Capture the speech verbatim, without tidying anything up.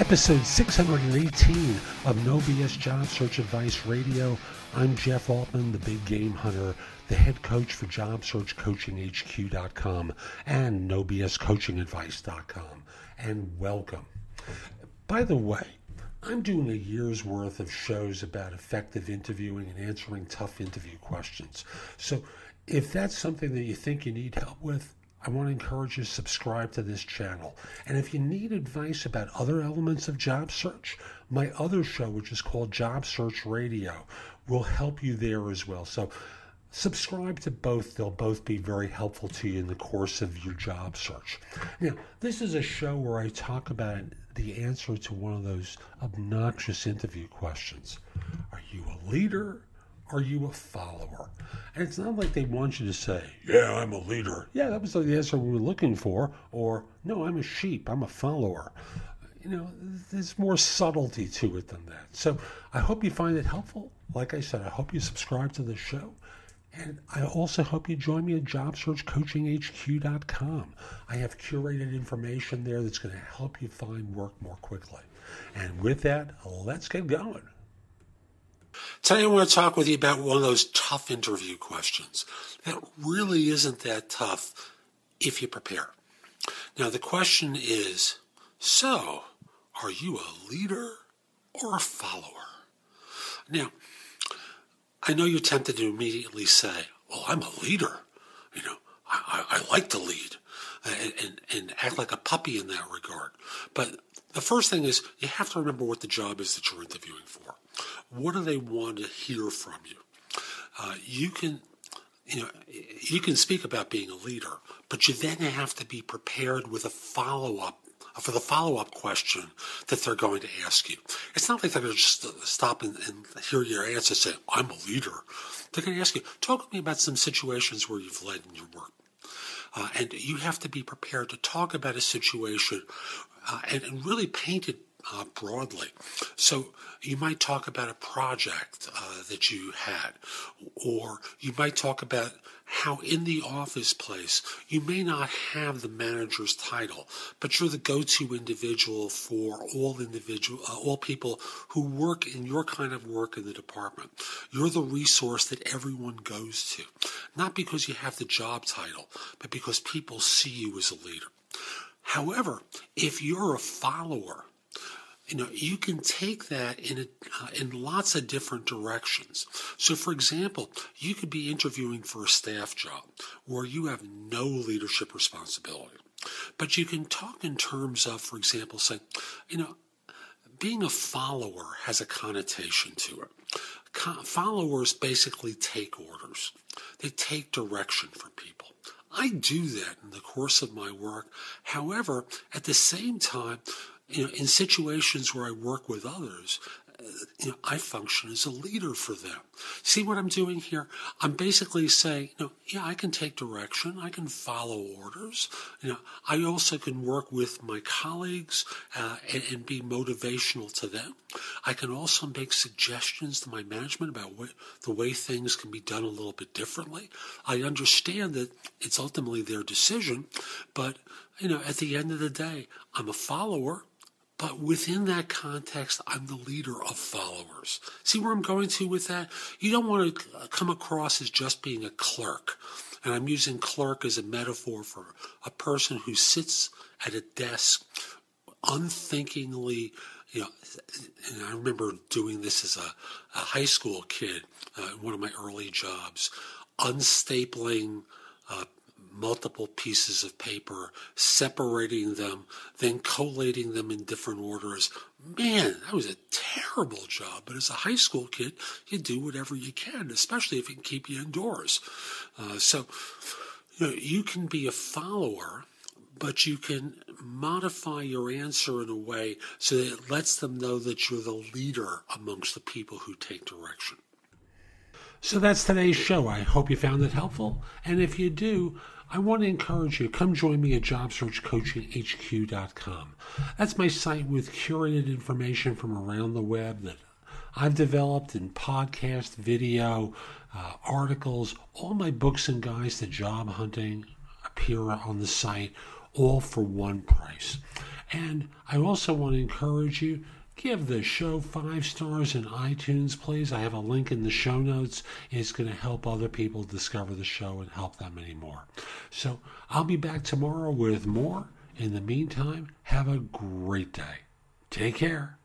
Episode six hundred eighteen of No B S Job Search Advice Radio. I'm Jeff Altman, the big game hunter, the head coach for job search coaching H Q dot com and no b s coaching advice dot com. And welcome. By the way, I'm doing a year's worth of shows about effective interviewing and answering tough interview questions. So if that's something that you think you need help with, I want to encourage you to subscribe to this channel. And if you need advice about other elements of job search, my other show, which is called Job Search Radio, will help you there as well. So subscribe to both. They'll both be very helpful to you in the course of your job search. Now, this is a show where I talk about the answer to one of those obnoxious interview questions. Are you a leader? Are you a follower? And it's not like they want you to say, yeah, I'm a leader. Yeah, that was the answer we were looking for. Or, no, I'm a sheep. I'm a follower. You know, there's more subtlety to it than that. So I hope you find it helpful. Like I said, I hope you subscribe to the show. And I also hope you join me at job search coaching H Q dot com. I have curated information there that's going to help you find work more quickly. And with that, let's get going. Today I want to talk with you about one of those tough interview questions that really isn't that tough if you prepare. Now the question is, so are you a leader or a follower? Now, I know you're tempted to immediately say, well, I'm a leader. You know, I, I, I like to lead and, and, and act like a puppy in that regard. But the first thing is you have to remember what the job is that you're interviewing for. What do they want to hear from you? Uh, you can, you know, you can speak about being a leader, but you then have to be prepared with a follow-up for the follow-up question that they're going to ask you. It's not like they're going to just stop and, and hear your answer and say, I'm a leader. They're going to ask you, talk to me about some situations where you've led in your work. Uh, and you have to be prepared to talk about a situation uh, and, and really paint it Uh, broadly. So you might talk about a project uh, that you had, or you might talk about how in the office place you may not have the manager's title, but you're the go-to individual for all individual, uh, all people who work in your kind of work in the department. You're the resource that everyone goes to, not because you have the job title, but because people see you as a leader. However, if you're a follower, you know, you can take that in a, uh, in lots of different directions. So, for example, you could be interviewing for a staff job where you have no leadership responsibility. But you can talk in terms of, for example, say, you know, being a follower has a connotation to it. Con- followers basically take orders. They take direction from people. I do that in the course of my work. However, at the same time, you know, in situations where I work with others, uh, you know, I function as a leader for them. See what I'm doing here? I'm basically saying, you know, yeah, I can take direction. I can follow orders. You know, I also can work with my colleagues uh, and, and be motivational to them. I can also make suggestions to my management about what, the way things can be done a little bit differently. I understand that it's ultimately their decision, but, you know, at the end of the day, I'm a follower. But within that context, I'm the leader of followers. See where I'm going to with that? You don't want to come across as just being a clerk. And I'm using clerk as a metaphor for a person who sits at a desk unthinkingly, you know, and I remember doing this as a, a high school kid, uh, one of my early jobs, unstapling uh multiple pieces of paper, separating them, then collating them in different orders. Man, that was a terrible job. But as a high school kid, you do whatever you can, especially if it can keep you indoors. Uh, so, you know, you can be a follower, but you can modify your answer in a way so that it lets them know that you're the leader amongst the people who take direction. So that's today's show. I hope you found it helpful. And if you do, I want to encourage you, come join me at job search coaching H Q dot com. That's my site with curated information from around the web that I've developed in podcast, video, uh, articles. All my books and guides to job hunting appear on the site, all for one price. And I also want to encourage you, give the show five stars in iTunes, please. I have a link in the show notes. It's going to help other people discover the show and help them anymore. So I'll be back tomorrow with more. In the meantime, have a great day. Take care.